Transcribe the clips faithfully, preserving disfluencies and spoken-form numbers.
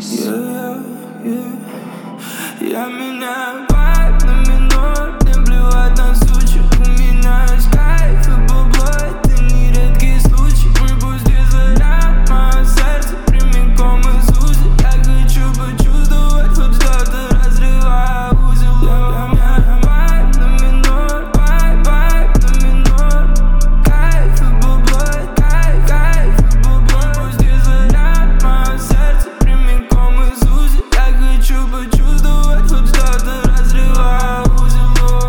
Yeah, yeah. Я меняю вайб на минор. Мне плевать на сучек. У меня есть кайф и бабло. Это не редкий случай. Выпусти заряд, мое сердце прямиком из УЗИ. Я хочу почувствовать хоть что-то, разрывая узел. Я меняю вайб на минор. Вайб, вайб на минор. Кайф и бабло, кайф, кайф и бабло. Выпусти заряд, мое сердце прямиком из УЗИ. Я хочу почувствовать хоть что-то, разрывая узел.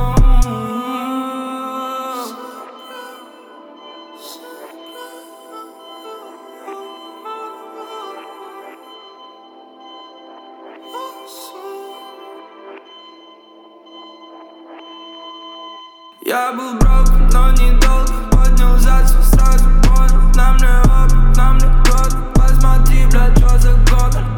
Я был broken, но недолго. Поднял зацеп, сразу понял. Нам не опыт, нам не годы. Посмотри, блядь, что за гоголь.